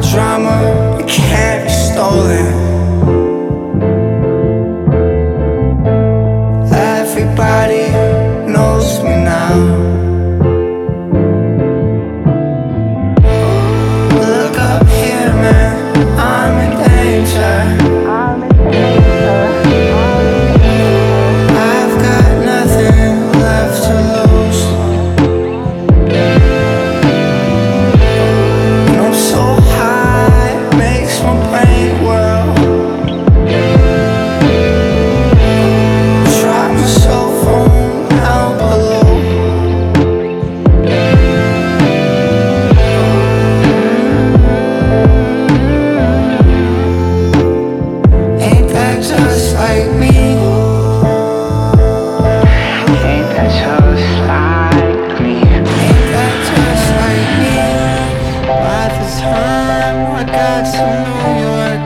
drama, it can't be stolen. Everybody knows me now. Look up here, man, I'm in danger. I've got nothing left to lose. And I'm so high, it makes my brain whirl. Drop my cell phone down below. Ain't that just like me? Ain't that just like me? Ain't that just like me? By the time I got to New York,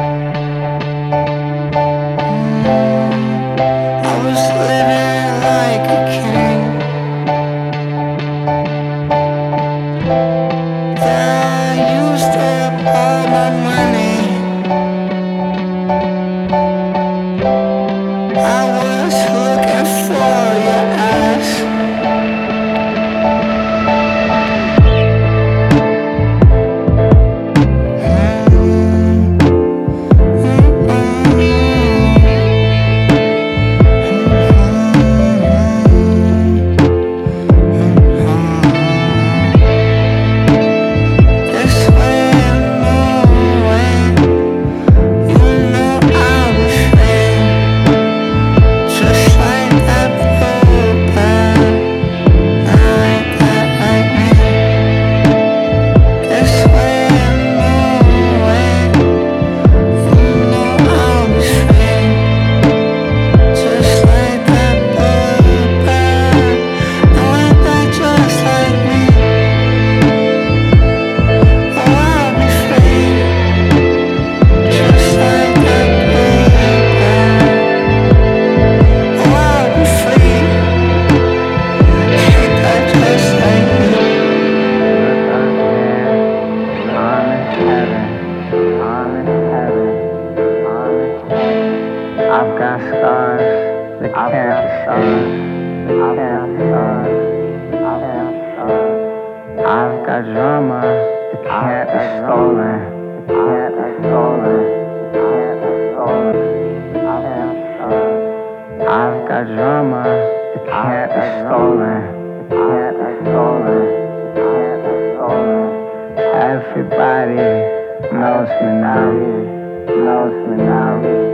I was living like a king. Then I used up all my money. I was looking for your ass. This way and no way, you know I was free, just like that blue band. Ain't that like me? This way and no way, you know I was free, just like that blue band. Ain't that just like me? Oh, I'll be free, just like that blue band. Oh, I'll be free. Ain't that just like me? I'm in heaven. I'm in heaven. I'm in heaven. I've got scars that can't be seen. I've got scars. I've got scars. I've got drama that can't be stolen. Can't be stolen. Can't be stolen. I've got scars. I've got drama that can't be stolen. Can't be stolen. Can't be stolen. Everybody knows me now. Knows me now.